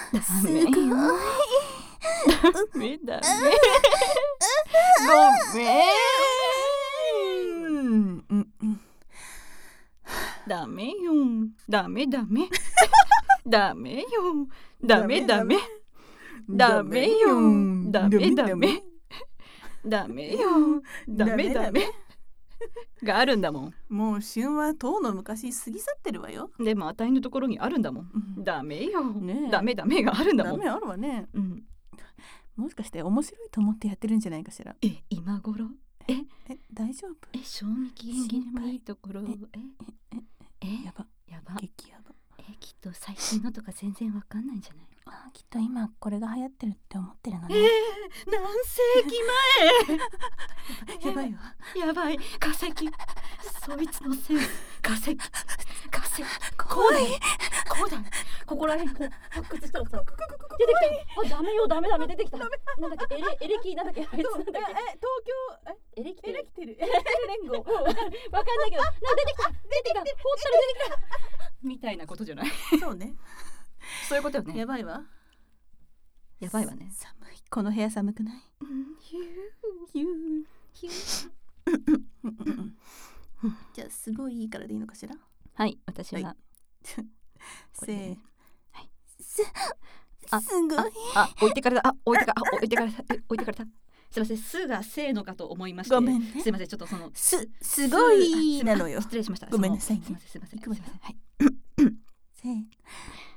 すごいダメダメごめんダメよダメダメダメよダメダメダメよダメダメダメよダメダメがあるんだもん。 もう旬はとうの昔過ぎ去ってるわよ。 でもあたいのところにあるんだもん、ダメよ、 ね、 ダメダメがあるんだもん。 ダメあるわね、もしかして面白いと思ってやってるんじゃないかしら。 今頃大丈夫？ 賞味期限切れもいいところ。 やば激ヤバ。 きっと最新のとか全然わかんないんじゃない？ きっと今これが流行ってるって思ってるのね。 何世紀前やばいわ。 やばい化石、そいつのせい。化石怖い。 ここら辺こう発掘したらさ出てきた。ダメよダメ出てきた。なんだっけエレキなんだっけあいつなんだっけ東京エレキテル連合わかんないけど出てきたほったら出てきたみたいなことじゃない？ そうね。 そういうことよね。 やばいわね。 寒い。 この部屋寒くない？じゃあすごいいいからでいいのかしら？ はい、私はせーすごい。 置いてかれた。すいません、すがせーのかと思いまして。 ごめんね。 すいません、ちょっとそのすごいなのよ。 失礼しました。 ごめんなさいね。 すいません。 はい。せー